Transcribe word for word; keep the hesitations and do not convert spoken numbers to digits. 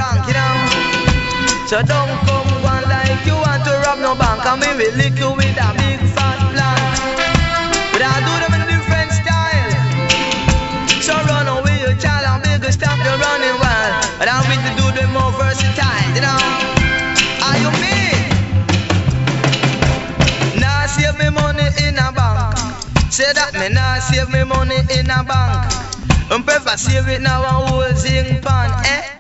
blank, you know. So don't come one like you want to rob no bank, and we will lick you with a big fat blank. But I do them in different style. So run away your child and beg you stop your running wild. But I'm with to do them more versatile, you know. Are you me? Nah, save me money in a bank. Say that me nah save me money in a bank. I'm prefer save it now and hold zinc pan, eh?